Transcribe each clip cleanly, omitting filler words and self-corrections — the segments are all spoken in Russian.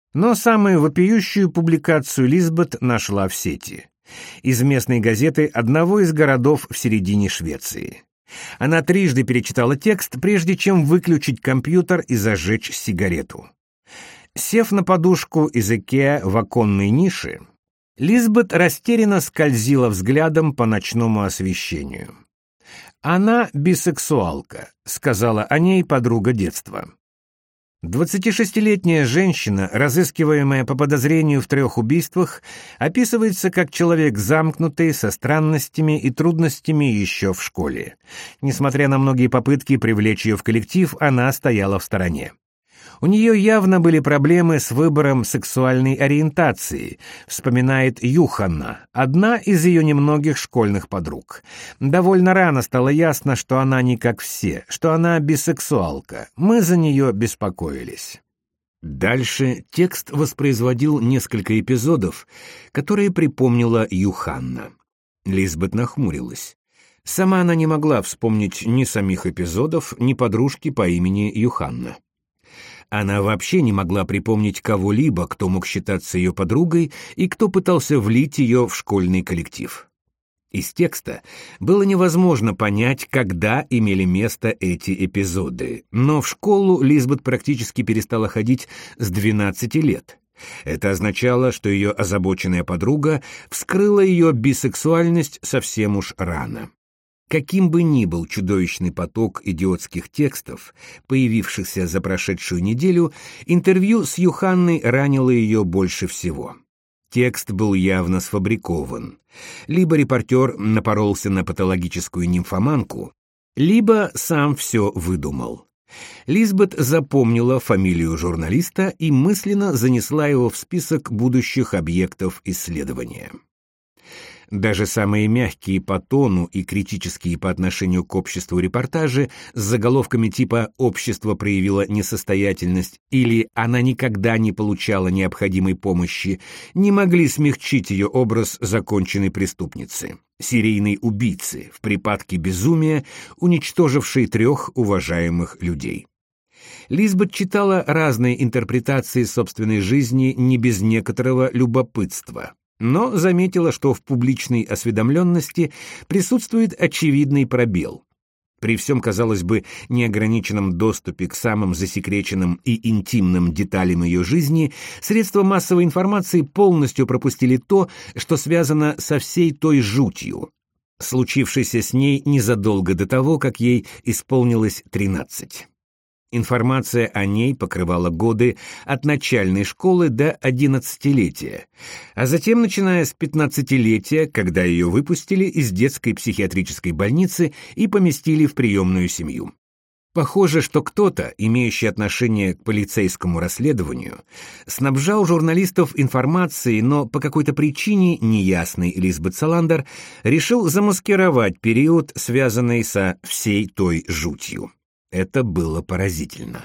Но самую вопиющую публикацию Лизбет нашла в сети. Из местной газеты одного из городов в середине Швеции. Она трижды перечитала текст, прежде чем выключить компьютер и зажечь сигарету. Сев на подушку из IKEA в оконной нише, Лизбет растерянно скользила взглядом по ночному освещению. «Она бисексуалка», — сказала о ней подруга детства. 26-летняя женщина, разыскиваемая по подозрению в 3 убийствах, описывается как человек замкнутый, со странностями и трудностями еще в школе. Несмотря на многие попытки привлечь ее в коллектив, она стояла в стороне. У нее явно были проблемы с выбором сексуальной ориентации, вспоминает Юханна, одна из ее немногих школьных подруг. Довольно рано стало ясно, что она не как все, что она бисексуалка. Мы за нее беспокоились. Дальше текст воспроизводил несколько эпизодов, которые припомнила Юханна. Лизбет нахмурилась. Сама она не могла вспомнить ни самих эпизодов, ни подружки по имени Юханна. Она вообще не могла припомнить кого-либо, кто мог считаться ее подругой и кто пытался влить ее в школьный коллектив. Из текста было невозможно понять, когда имели место эти эпизоды, но в школу Лизбет практически перестала ходить с 12 лет. Это означало, что ее озабоченная подруга вскрыла ее бисексуальность совсем уж рано. Каким бы ни был чудовищный поток идиотских текстов, появившихся за прошедшую неделю, интервью с Юханной ранило ее больше всего. Текст был явно сфабрикован. Либо репортер напоролся на патологическую нимфоманку, либо сам все выдумал. Лизбет запомнила фамилию журналиста и мысленно занесла его в список будущих объектов исследования. Даже самые мягкие по тону и критические по отношению к обществу репортажи с заголовками типа «Общество проявило несостоятельность» или «Она никогда не получала необходимой помощи» не могли смягчить ее образ законченной преступницы, серийной убийцы в припадке безумия, уничтожившей 3 уважаемых людей. Лизбет читала разные интерпретации собственной жизни не без некоторого любопытства, но заметила, что в публичной осведомленности присутствует очевидный пробел. При всем, казалось бы, неограниченном доступе к самым засекреченным и интимным деталям ее жизни, средства массовой информации полностью пропустили то, что связано со всей той жутью, случившейся с ней незадолго до того, как ей исполнилось 13. Информация о ней покрывала годы от начальной школы до 11-летия, а затем, начиная с 15-летия, когда ее выпустили из детской психиатрической больницы и поместили в приемную семью. Похоже, что кто-то, имеющий отношение к полицейскому расследованию, снабжал журналистов информацией, но по какой-то причине, неясной Лизбет Саландер, решил замаскировать период, связанный со всей той жутью. Это было поразительно.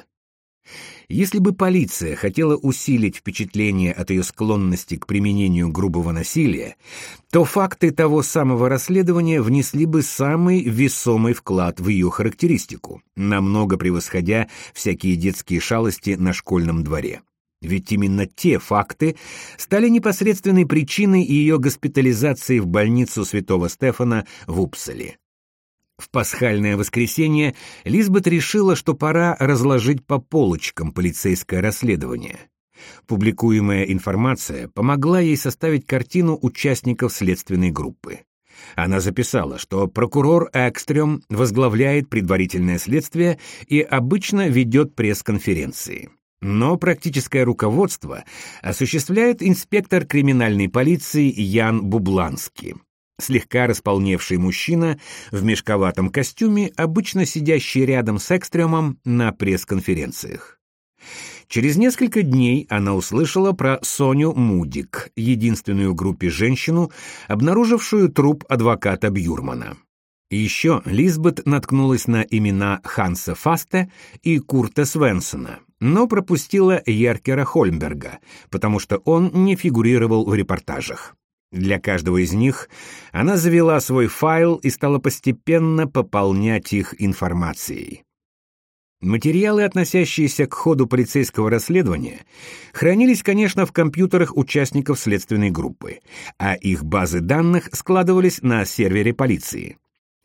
Если бы полиция хотела усилить впечатление от ее склонности к применению грубого насилия, то факты того самого расследования внесли бы самый весомый вклад в ее характеристику, намного превосходя всякие детские шалости на школьном дворе. Ведь именно те факты стали непосредственной причиной ее госпитализации в больницу Святого Стефана в Упсале. В пасхальное воскресенье Лизбет решила, что пора разложить по полочкам полицейское расследование. Публикуемая информация помогла ей составить картину участников следственной группы. Она записала, что прокурор Экстрём возглавляет предварительное следствие и обычно ведет пресс-конференции. Но практическое руководство осуществляет инспектор криминальной полиции Ян Бубланский. Слегка располневший мужчина в мешковатом костюме, обычно сидящий рядом с Экстрёмом на пресс-конференциях. Через несколько дней она услышала про Соню Мудик, единственную в группе женщину, обнаружившую труп адвоката Бьюрмана. Еще Лизбет наткнулась на имена Ханса Фасте и Курта Свенсона, но пропустила Еркера Хольмберга, потому что он не фигурировал в репортажах. Для каждого из них она завела свой файл и стала постепенно пополнять их информацией. Материалы, относящиеся к ходу полицейского расследования, хранились, конечно, в компьютерах участников следственной группы, а их базы данных складывались на сервере полиции.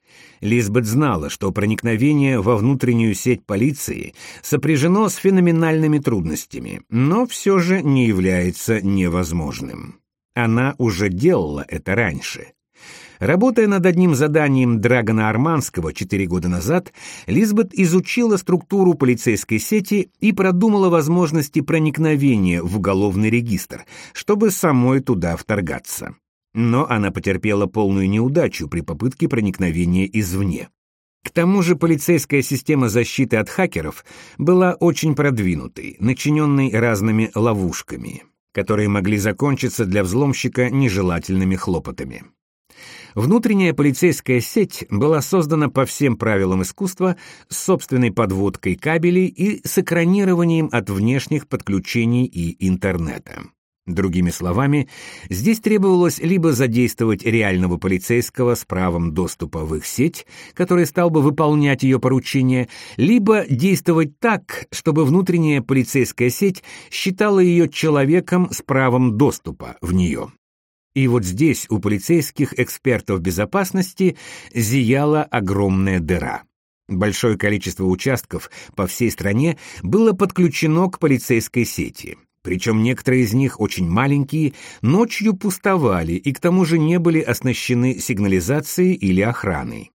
Лизбет знала, что проникновение во внутреннюю сеть полиции сопряжено с феноменальными трудностями, но все же не является невозможным. Она уже делала это раньше. Работая над одним заданием Драгона Арманского 4 года назад, Лизбет изучила структуру полицейской сети и продумала возможности проникновения в уголовный регистр, чтобы самой туда вторгаться. Но она потерпела полную неудачу при попытке проникновения извне. К тому же полицейская система защиты от хакеров была очень продвинутой, начиненной разными ловушками, которые могли закончиться для взломщика нежелательными хлопотами. Внутренняя полицейская сеть была создана по всем правилам искусства с собственной подводкой кабелей и с экранированием от внешних подключений и интернета. Другими словами, здесь требовалось либо задействовать реального полицейского с правом доступа в их сеть, который стал бы выполнять ее поручения, либо действовать так, чтобы внутренняя полицейская сеть считала ее человеком с правом доступа в нее. И вот здесь у полицейских экспертов безопасности зияла огромная дыра. Большое количество участков по всей стране было подключено к полицейской сети. Причем некоторые из них, очень маленькие, ночью пустовали и к тому же не были оснащены сигнализацией или охраной.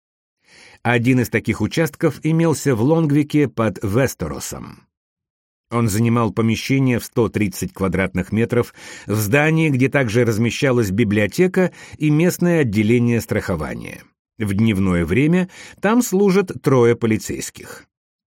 Один из таких участков имелся в Лонгвике под Вестеросом. Он занимал помещение в 130 квадратных метров в здании, где также размещалась библиотека и местное отделение страхования. В дневное время там служат 3 полицейских.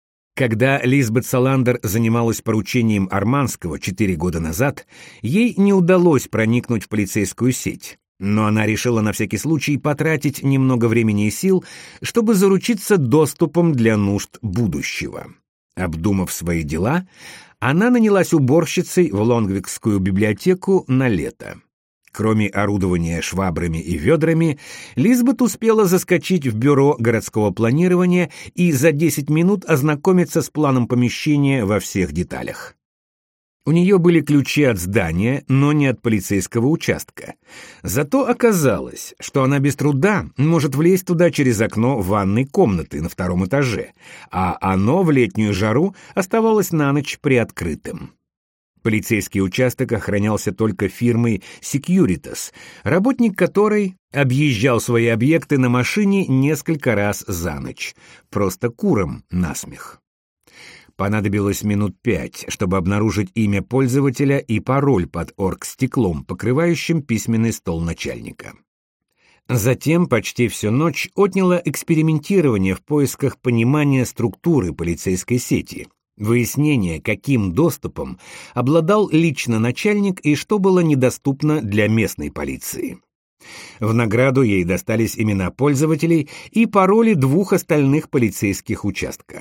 Когда Лизбет Саландер занималась поручением Арманского 4 года назад, ей не удалось проникнуть в полицейскую сеть, но она решила на всякий случай потратить немного времени и сил, чтобы заручиться доступом для нужд будущего. Обдумав свои дела, она нанялась уборщицей в Лонгвикскую библиотеку на лето. Кроме орудования швабрами и ведрами, Лизбет успела заскочить в бюро городского планирования и за 10 минут ознакомиться с планом помещения во всех деталях. У нее были ключи от здания, но не от полицейского участка. Зато оказалось, что она без труда может влезть туда через окно ванной комнаты на 2-м этаже, а оно в летнюю жару оставалось на ночь приоткрытым. Полицейский участок охранялся только фирмой Securitas, работник которой объезжал свои объекты на машине несколько раз за ночь, просто курам насмех. Понадобилось минут 5, чтобы обнаружить имя пользователя и пароль под оргстеклом, покрывающим письменный стол начальника. Затем почти всю ночь отняло экспериментирование в поисках понимания структуры полицейской сети, выяснение, каким доступом обладал лично начальник и что было недоступно для местной полиции. В награду ей достались имена пользователей и пароли 2 остальных полицейских участка.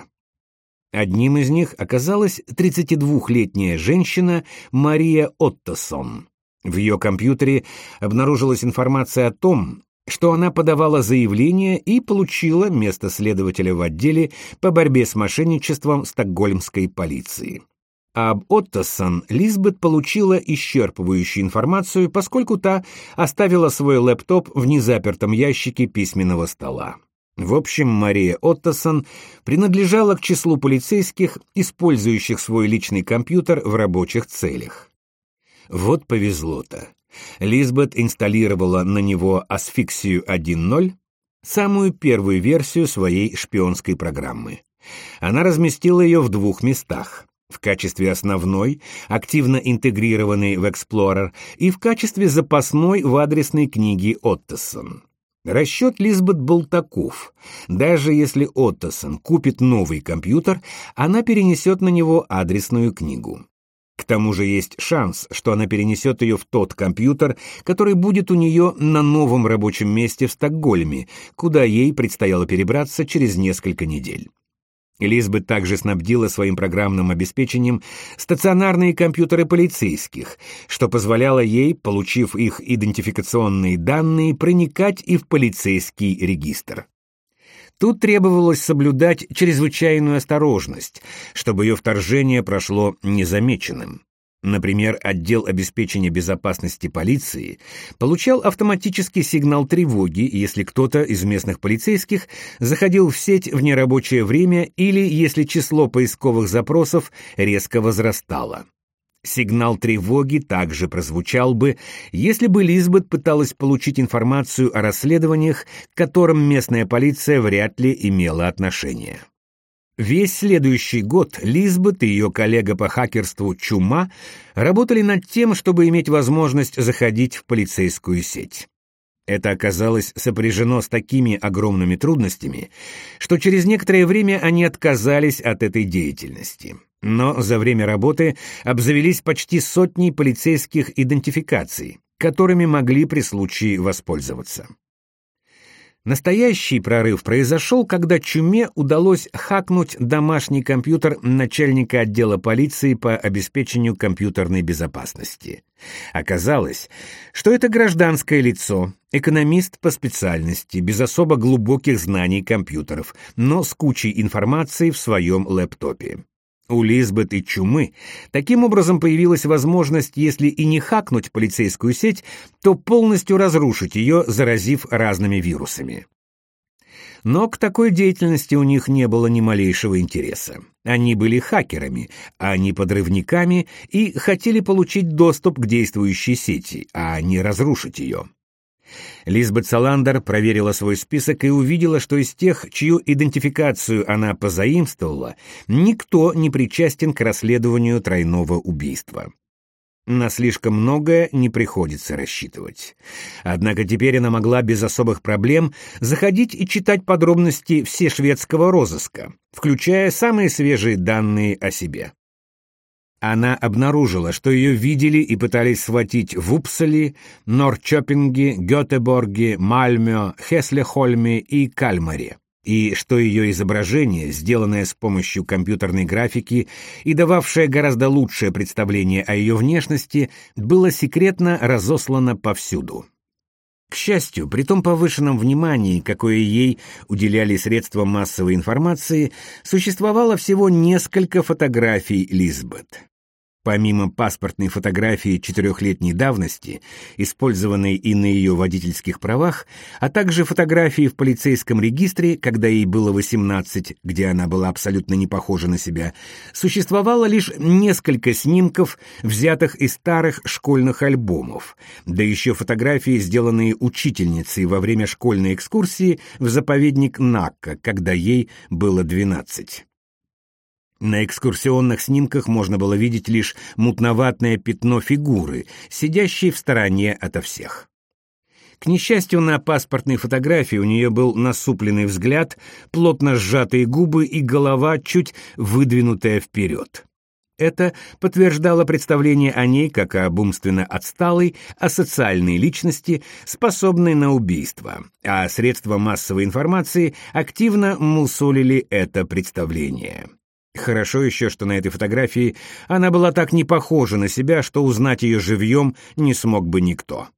Одним из них оказалась 32-летняя женщина Мария Оттосон. В ее компьютере обнаружилась информация о том, что она подавала заявление и получила место следователя в отделе по борьбе с мошенничеством стокгольмской полиции. Об Оттосон Лизбет получила исчерпывающую информацию, поскольку та оставила свой лэптоп в незапертом ящике письменного стола. В общем, Мария Оттосон принадлежала к числу полицейских, использующих свой личный компьютер в рабочих целях. Вот повезло-то. Лизбет инсталлировала на него Асфиксию 1.0, самую первую версию своей шпионской программы. Она разместила ее в 2 местах: в качестве основной, активно интегрированной в Explorer, и в качестве запасной в адресной книге Оттосон. Расчет Лизбет был таков: даже если Оттосон купит новый компьютер, она перенесет на него адресную книгу. К тому же есть шанс, что она перенесет ее в тот компьютер, который будет у нее на новом рабочем месте в Стокгольме, куда ей предстояло перебраться через несколько недель. Лизбет также снабдила своим программным обеспечением стационарные компьютеры полицейских, что позволяло ей, получив их идентификационные данные, проникать и в полицейский регистр. Тут требовалось соблюдать чрезвычайную осторожность, чтобы ее вторжение прошло незамеченным. Например, отдел обеспечения безопасности полиции получал автоматический сигнал тревоги, если кто-то из местных полицейских заходил в сеть в нерабочее время или если число поисковых запросов резко возрастало. Сигнал тревоги также прозвучал бы, если бы Лизбет пыталась получить информацию о расследованиях, к которым местная полиция вряд ли имела отношение. Весь следующий год Лизбет и ее коллега по хакерству Чума работали над тем, чтобы иметь возможность заходить в полицейскую сеть. Это оказалось сопряжено с такими огромными трудностями, что через некоторое время они отказались от этой деятельности. Но за время работы обзавелись почти сотней полицейских идентификаций, которыми могли при случае воспользоваться. Настоящий прорыв произошел, когда Чуме удалось хакнуть домашний компьютер начальника отдела полиции по обеспечению компьютерной безопасности. Оказалось, что это гражданское лицо, экономист по специальности, без особо глубоких знаний компьютеров, но с кучей информации в своем лэптопе. У Лизбет и Чумы таким образом появилась возможность, если и не хакнуть полицейскую сеть, то полностью разрушить ее, заразив разными вирусами. Но к такой деятельности у них не было ни малейшего интереса. Они были хакерами, а не подрывниками, и хотели получить доступ к действующей сети, а не разрушить ее. Лизбет Саландер проверила свой список и увидела, что из тех, чью идентификацию она позаимствовала, никто не причастен к расследованию тройного убийства. На слишком многое не приходится рассчитывать. Однако теперь она могла без особых проблем заходить и читать подробности всешведского розыска, включая самые свежие данные о себе. Она обнаружила, что ее видели и пытались схватить в Упсале, Норрчопинге, Гетеборге, Мальмё, Хеслехольме и Кальмаре, и что ее изображение, сделанное с помощью компьютерной графики и дававшее гораздо лучшее представление о ее внешности, было секретно разослано повсюду. К счастью, при том повышенном внимании, какое ей уделяли средства массовой информации, существовало всего несколько фотографий Лизбет. Помимо паспортной фотографии 4-летней давности, использованной и на ее водительских правах, а также фотографии в полицейском регистре, когда ей было 18, где она была абсолютно не похожа на себя, существовало лишь несколько снимков, взятых из старых школьных альбомов, да еще фотографии, сделанные учительницей во время школьной экскурсии в заповедник Накка, когда ей было 12. На экскурсионных снимках можно было видеть лишь мутноватое пятно фигуры, сидящей в стороне ото всех. К несчастью, на паспортной фотографии у нее был насупленный взгляд, плотно сжатые губы и голова, чуть выдвинутая вперед. Это подтверждало представление о ней как об умственно отсталой, асоциальной личности, способной на убийство, а средства массовой информации активно мусолили это представление. Хорошо еще, что на этой фотографии она была так не похожа на себя, что узнать ее живьем не смог бы никто.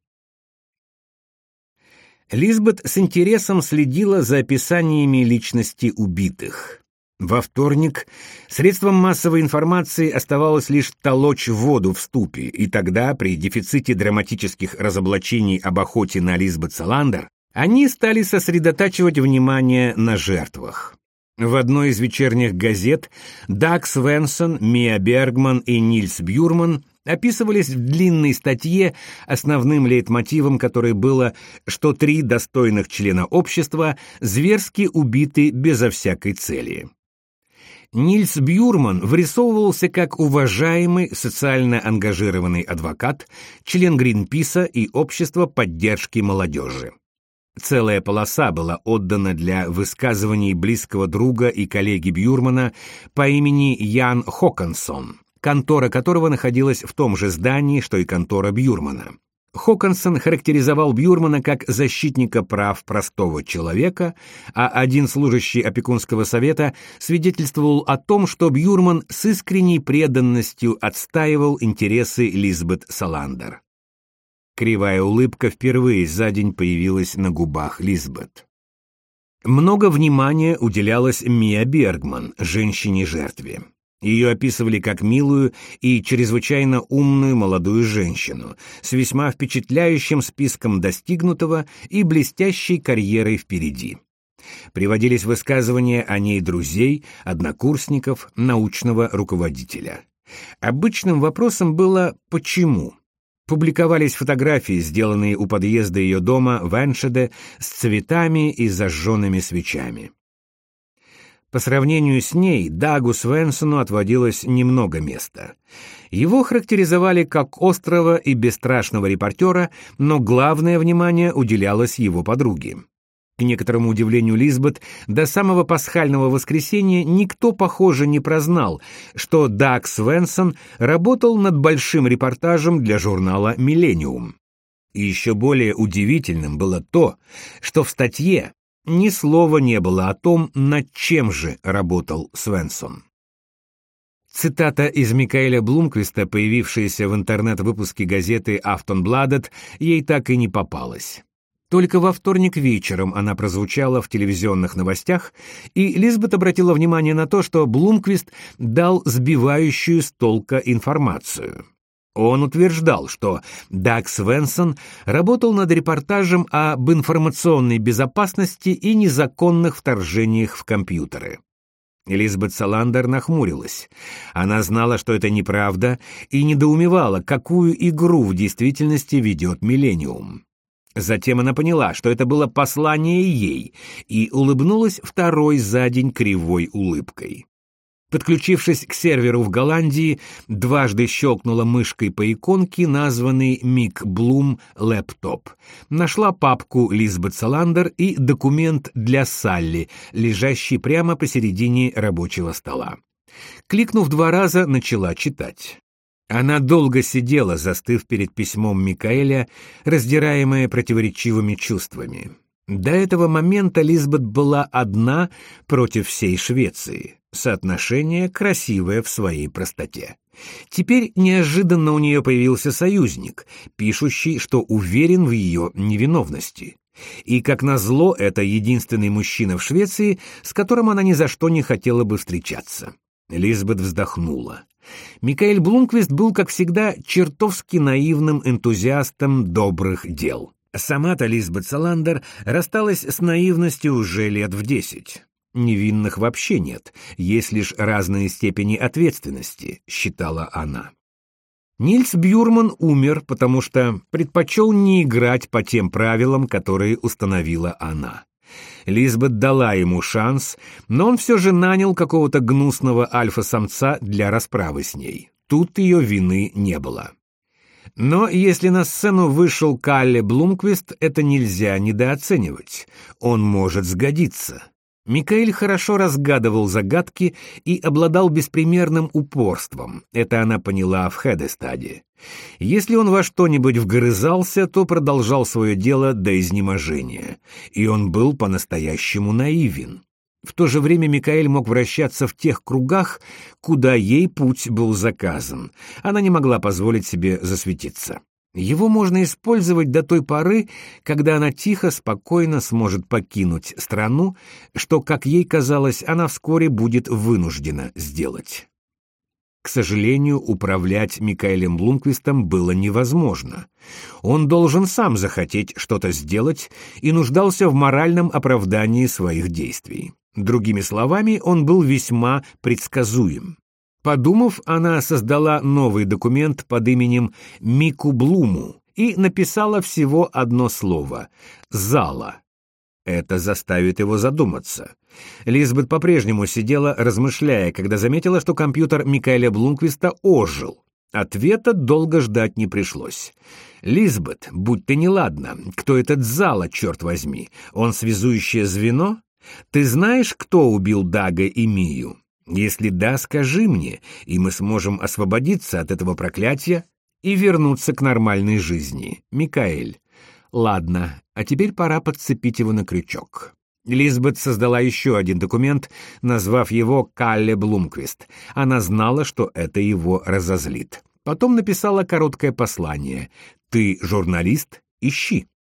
Лизбет с интересом следила за описаниями личности убитых. Во вторник средством массовой информации оставалось лишь толочь воду в ступе, и тогда, при дефиците драматических разоблачений об охоте на Лизбет Саландер, они стали сосредотачивать внимание на жертвах. В одной из вечерних газет Даг Свенсон, Мия Бергман и Нильс Бьюрман описывались в длинной статье, основным лейтмотивом которой было, что 3 достойных члена общества зверски убиты безо всякой цели. Нильс Бьюрман вырисовывался как уважаемый социально ангажированный адвокат, член Гринписа и общества поддержки молодежи. Целая полоса была отдана для высказываний близкого друга и коллеги Бьюрмана по имени Ян Хокансон, контора которого находилась в том же здании, что и контора Бьюрмана. Хокансон характеризовал Бьюрмана как защитника прав простого человека, а один служащий опекунского совета свидетельствовал о том, что Бьюрман с искренней преданностью отстаивал интересы Лизбет Саландер. Кривая улыбка впервые за день появилась на губах Лизбет. Много внимания уделялось Мия Бергман, женщине-жертве. Ее описывали как милую и чрезвычайно умную молодую женщину с весьма впечатляющим списком достигнутого и блестящей карьерой впереди. Приводились высказывания о ней друзей, однокурсников, научного руководителя. Обычным вопросом было «почему?». Публиковались фотографии, сделанные у подъезда ее дома в Эншеде с цветами и зажженными свечами. По сравнению с ней, Дагу Свенсону отводилось немного места. Его характеризовали как острого и бесстрашного репортера, но главное внимание уделялось его подруге. К некоторому удивлению Лизбет, до самого пасхального воскресенья никто, похоже, не прознал, что Даг Свенсон работал над большим репортажем для журнала «Миллениум». И еще более удивительным было то, что в статье ни слова не было о том, над чем же работал Свенсон. Цитата из Микаэля Блумквиста, появившаяся в интернет-выпуске газеты «Афтонбладет», ей так и не попалась. Только во вторник вечером она прозвучала в телевизионных новостях, и Лизбет обратила внимание на то, что Блумквист дал сбивающую с толка информацию. Он утверждал, что Даг Свенсон работал над репортажем об информационной безопасности и незаконных вторжениях в компьютеры. Лизбет Саландер нахмурилась. Она знала, что это неправда, и недоумевала, какую игру в действительности ведет «Миллениум». Затем она поняла, что это было послание ей, и улыбнулась второй за день кривой улыбкой. Подключившись к серверу в Голландии, дважды щелкнула мышкой по иконке, названной «Мик Блум Лэптоп». Нашла папку Лизбет Саландер и документ для Салли, лежащий прямо посередине рабочего стола. Кликнув 2 раза, начала читать. Она долго сидела, застыв перед письмом Микаэля, раздираемая противоречивыми чувствами. До этого момента Лизбет была одна против всей Швеции. Соотношение красивое в своей простоте. Теперь неожиданно у нее появился союзник, пишущий, что уверен в ее невиновности. И, как назло, это единственный мужчина в Швеции, с которым она ни за что не хотела бы встречаться. Лизбет вздохнула. Микаэль Блумквист был, как всегда, чертовски наивным энтузиастом добрых дел. Сама-то Лизбет Саландер рассталась с наивностью уже лет в 10. Невинных вообще нет, есть лишь разные степени ответственности, считала она. Нильс Бюрман умер, потому что предпочел не играть по тем правилам, которые установила она. Лизбет дала ему шанс, но он все же нанял какого-то гнусного альфа-самца для расправы с ней. Тут ее вины не было. Но если на сцену вышел Калле Блумквист, это нельзя недооценивать. Он может сгодиться. Микаэль хорошо разгадывал загадки и обладал беспримерным упорством. Это она поняла в Хедестаде. Если он во что-нибудь вгрызался, то продолжал свое дело до изнеможения. И он был по-настоящему наивен. В то же время Микаэль мог вращаться в тех кругах, куда ей путь был заказан. Она не могла позволить себе засветиться. Его можно использовать до той поры, когда она тихо, спокойно сможет покинуть страну, что, как ей казалось, она вскоре будет вынуждена сделать. К сожалению, управлять Микаэлем Блумквистом было невозможно. Он должен сам захотеть что-то сделать и нуждался в моральном оправдании своих действий. Другими словами, он был весьма предсказуем. Подумав, она создала новый документ под именем Мику Блуму и написала всего одно слово «Зала». Это заставит его задуматься. Лизбет по-прежнему сидела, размышляя, когда заметила, что компьютер Микаэля Блумквиста ожил. Ответа долго ждать не пришлось. «Лизбет, будь ты неладна, кто этот Зала, черт возьми? Он связующее звено? Ты знаешь, кто убил Дага и Мию? Если да, скажи мне, и мы сможем освободиться от этого проклятия и вернуться к нормальной жизни. Микаэль. Ладно, а теперь пора подцепить его на крючок». Лизбет создала еще один документ, назвав его «Калле Блумквист». Она знала, что это его разозлит. Потом написала короткое послание: «Ты журналист? Ищи».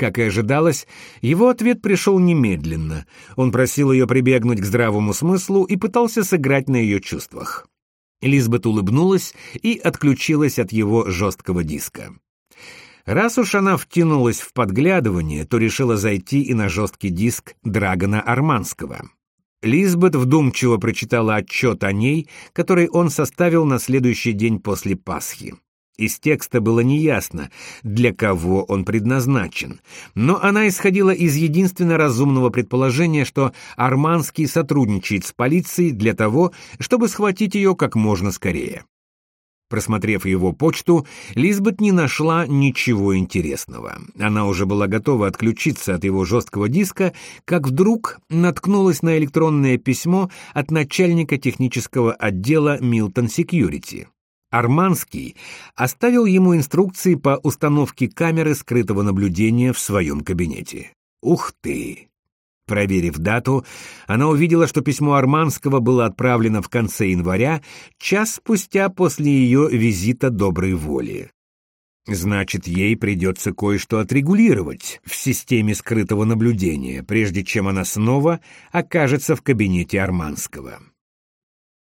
Как и ожидалось, его ответ пришел немедленно. Он просил ее прибегнуть к здравому смыслу и пытался сыграть на ее чувствах. Лизбет улыбнулась и отключилась от его жесткого диска. Раз уж она втянулась в подглядывание, то решила зайти и на жесткий диск Драгона Арманского. Лизбет вдумчиво прочитала отчет о ней, который он составил на следующий день после Пасхи. Из текста было неясно, для кого он предназначен, но она исходила из единственно разумного предположения, что Арманский сотрудничает с полицией для того, чтобы схватить ее как можно скорее. Просмотрев его почту, Лизбет не нашла ничего интересного. Она уже была готова отключиться от его жесткого диска, как вдруг наткнулась на электронное письмо от начальника технического отдела Milton Security. Арманский оставил ему инструкции по установке камеры скрытого наблюдения в своем кабинете. Ух ты! Проверив дату, она увидела, что письмо Арманского было отправлено в конце января, час спустя после ее визита доброй воли. Значит, ей придется кое-что отрегулировать в системе скрытого наблюдения, прежде чем она снова окажется в кабинете Арманского.